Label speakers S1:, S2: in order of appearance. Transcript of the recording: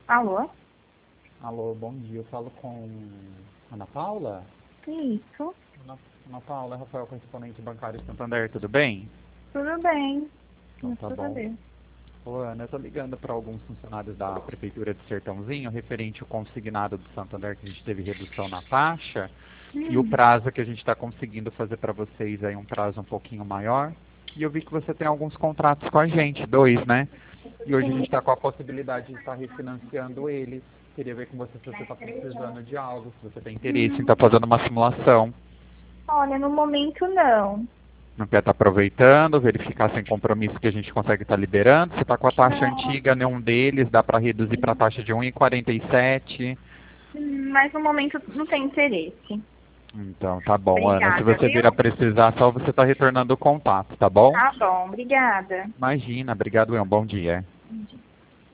S1: Alô?
S2: Alô, bom dia. Eu falo com Ana Paula?
S1: Isso,
S2: Ana Paula, Rafael, correspondente bancário de Santander, tudo bem?
S1: tudo bem.
S2: Então tá
S1: Graças a
S2: bom.
S1: Deus.
S2: Ô, Ana, eu tô ligando para alguns funcionários da Prefeitura de Sertãozinho, referente ao consignado do Santander, que a gente teve redução na taxa, e o
S1: Hum,
S2: prazo que a gente está conseguindo fazer para vocês aí, um prazo um pouquinho maior. E eu vi que você tem alguns contratos com a gente, dois, né? E hoje a gente
S1: sim.
S2: está com a possibilidade de estar refinanciando eles. Queria ver com você se você está precisando de algo, se você tem interesse em
S1: Hum,
S2: estar fazendo uma simulação.
S1: olha, no momento não.
S2: Não quer estar aproveitando, verificar sem compromisso que a gente consegue estar liberando. Você está com a taxa
S1: Não,
S2: antiga, nenhum deles, dá para reduzir para a taxa de 1,47.
S1: mas no momento não tem interesse.
S2: Então, tá bom, Ana. Se
S1: Obrigada,
S2: você vir a
S1: viu?
S2: precisar, só você está retornando o contato, tá bom?
S1: Tá bom, obrigada.
S2: Imagina. Obrigado, Ian. Bom dia.